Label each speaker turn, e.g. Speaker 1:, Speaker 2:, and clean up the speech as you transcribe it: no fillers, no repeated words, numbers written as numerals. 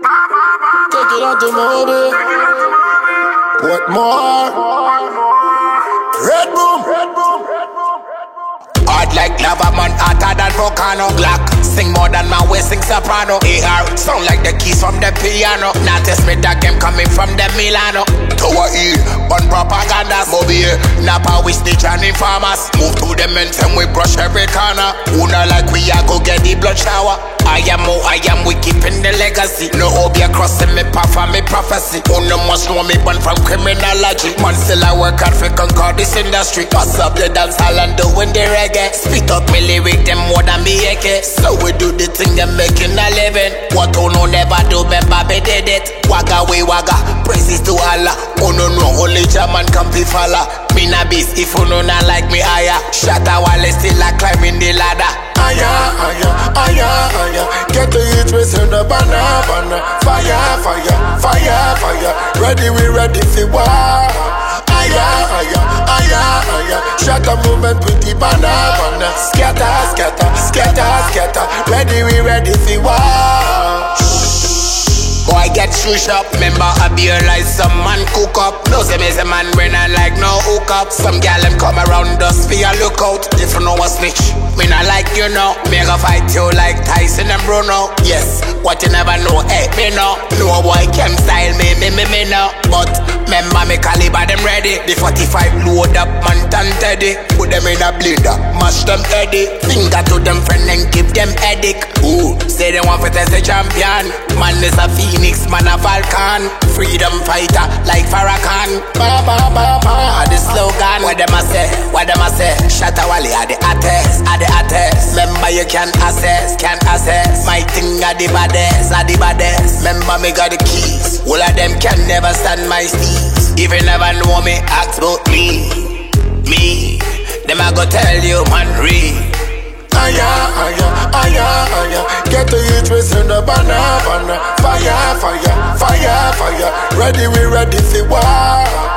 Speaker 1: Take it out to Moby. What more? Red Boom. Hard like lava man, hotter than volcano. Glock, sing more than my way, sing soprano. AR, sound like the keys from the piano. Not test me that game coming from the Milano. Tower E, on propaganda. Moby, Napa, we stitch and informers. Move to the mountain, we brush every corner. Una like we are go get the blood shower. I am, we keeping the legacy. No hobby crossing me path and me prophecy. Una must know me born from criminology. Man still I work hard for conquer this industry. Pass up the dance hall and doing the reggae. Spit up me lyric them more than me AK. So we do the thing them making a living. What who no never do, remember me did it. Wagga we wagga, praises to Allah. Oh no, only German can be falla. Me na beast if you no not like me higher. Shatter while still like climbing the ladder. Aya. Get the heat, we send the banner. Fire. Ready, we ready for war. Aya. Shatter movement with the banner. Scatter. Ready, we ready for war. Boy get shush up, remember I beer like some man cook up. No say me say man when I like no hook up. Some gal them come around us for a lookout. If you know a snitch, me not like you know. Me go fight you like Tyson and Bruno. Yes, what you never know, hey me know. No boy can style me know. But remember me caliber them ready. The 45 load up man and Teddy. Put them in a blender, mash them Eddie. Finger to them friend and give them headache. Ooh, say they want to test the champion. Man is a Phoenix, man a Falcon. Freedom fighter like Farrakhan. The slogan, what them a say? Shatta Wally are the artists. Remember you can access. My thing are the baddest. Remember me got the keys. All of them can never stand my steez. If you never know me, ask about me. Them I go tell you man read. Aya. Get the heat, we send the banner. Fire. Ready, we ready for war.